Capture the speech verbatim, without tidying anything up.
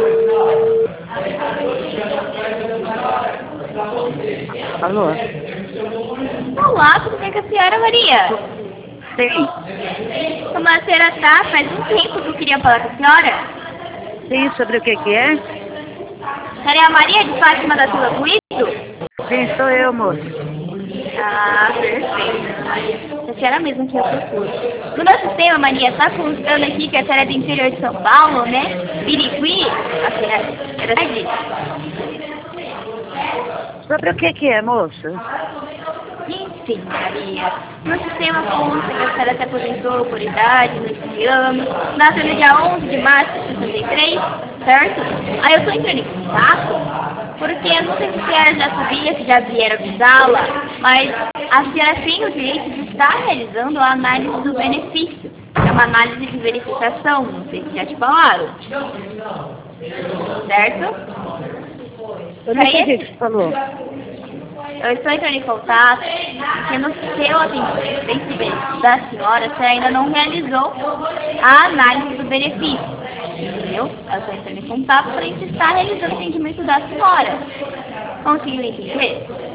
Alô? Olá, tudo bem com a senhora Maria? Sim. Como a senhora tá? Faz um tempo que eu queria falar com a senhora. Sim, sobre o que que é? A senhora é a Maria de Fátima da Silva Cuito? Sim, sou eu, moço. Ah, perfeito. A senhora mesmo que eu procuro. No nosso sistema, Maria, está constando aqui que a senhora é do interior de São Paulo, né? Biriqui? A senhora é da cidade? Sobre o que que é, moço? Enfim, Maria, no sistema consta que a senhora se aposentou por idade, nesse ano, nasceu no dia onze de março de sessenta e três, certo? Aí eu estou entrando em contato, porque eu não sei se a senhora já sabia, se já vieram avisá-la, mas a senhora tem o direito de estar realizando a análise do benefício. É uma análise de verificação, não sei se já te falaram. Certo? Eu não sei o que que você falou. Eu estou entrando em contato porque no seu atendimento da senhora, você ainda não realizou a análise do benefício. Entendeu? Eu estou entrando em contato para a gente estar realizando o atendimento da senhora. Conseguiu entender?